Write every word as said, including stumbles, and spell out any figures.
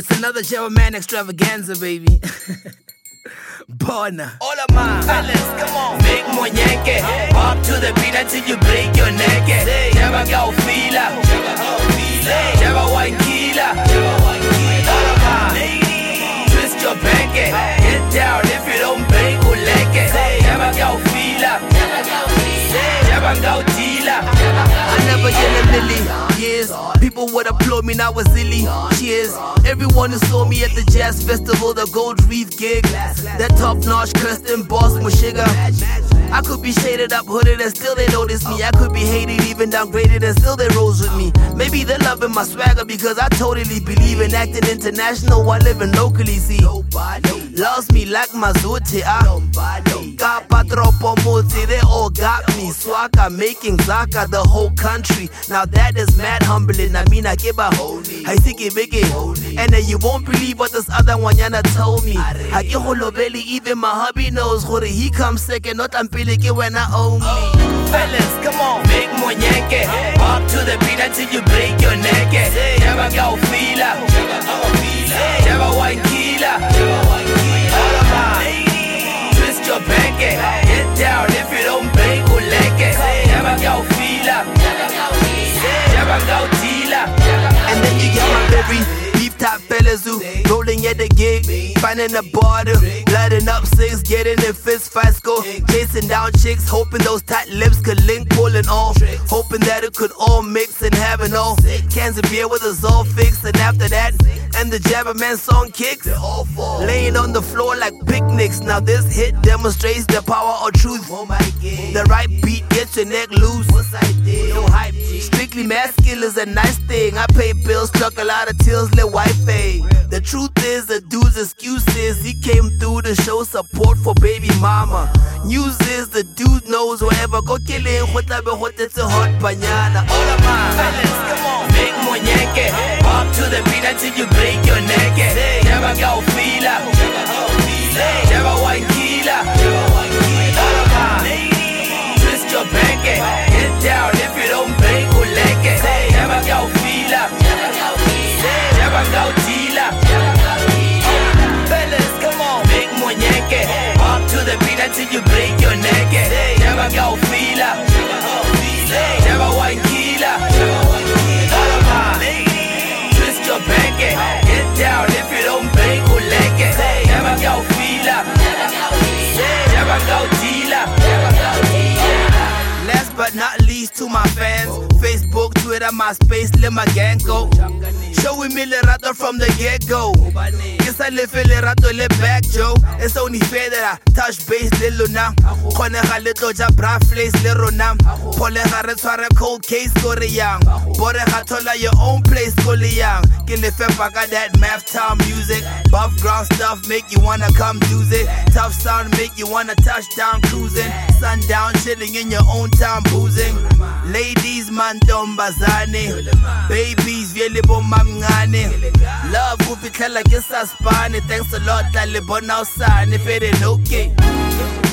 It's another German extravaganza, baby. Bona. All of my fellas, come on. Make more yanke. Up to the beat until you break your neck. Jabba go fila. Jabba white killer. All of my ladies, twist your back. Get down if you don't break or leg. Jabba go fila. Jabba go dealer. I never yell a million years. People would applaud me, now was silly. Cheers. Everyone who saw me at the jazz festival, the Gold Reef gig, that top-notch Kirsten boss Mushiga. I could be shaded up, hooded, and still they notice me. I could be hated, even downgraded, and still they rose with me. Maybe they're loving my swagger because I totally believe in acting international while living locally. See, loves me like Mazuti. Kapa tropo moti, they all got me. Swaka making Zaka the whole country. Now that is mad humbling. I mean, I give a I think it big. And then you won't believe what this other one yana told me. I get holobeli, even my hubby knows. He comes second, not until when I own me. Fellas, come on, make more yanke. Up to the beat until you break your neck. Jabba go fila. Jabba white killer. All of my ladies, twist your back. Get down if you don't break or leg. Jabba go fila. Jabba go dealer. And then you get my very top fellas who rolling at the gig, finding a border, lighting up six, getting in fist fights, go chasing down chicks, hoping those tight lips could link, pulling off, hoping that it could all mix and have it all. Cans of beer with us all fixed, and after that, and the Jabba Man song kicks, laying on the floor like picnics. Now this hit demonstrates the power of truth. The right beat gets your neck loose. No hype, strictly masculine is a nice thing. I pay bills, struck a lot of tills, let white fade. The truth is, the dude's excuses. He came through to show support for baby mama. News is, the dude knows wherever go kill it. It's a hot banana. All of my fellas, come on, make more yanke. Up to the beat until you break your neck. Jabba go fila. Jabba white killer. All of my ladies, twist your back. Get down if you don't break or leg. Jabba go fila. Jabba go dealer. Fellas, come on, make more yanke. Up to the beat until you break your neck. Jabba go fila. Jabba white killer. All of my ladies, twist your back. Get down if you don't break or leg. Jabba go fila. Jabba go dealer. Last but not least, to my fans, Facebook, Twitter, MySpace, let my gang go. Showing me lerato from the get-go. Guess I live in lerato, let back, Joe. It's only fair that I touch base, little now. Konega little jabra flays, little now. Polega retware cold case, go to young. Borega tola your own place, go to young. Get the fep, got that math time music. Buff ground stuff make you wanna come use it. Tough sound make you wanna touch down cruising. Sundown chilling in your own town boozing. Ladies, man, dombazane. Babies, really bomb. Love will be like it's a spine. Thanks a lot, Talibon outside. If it ain't okay.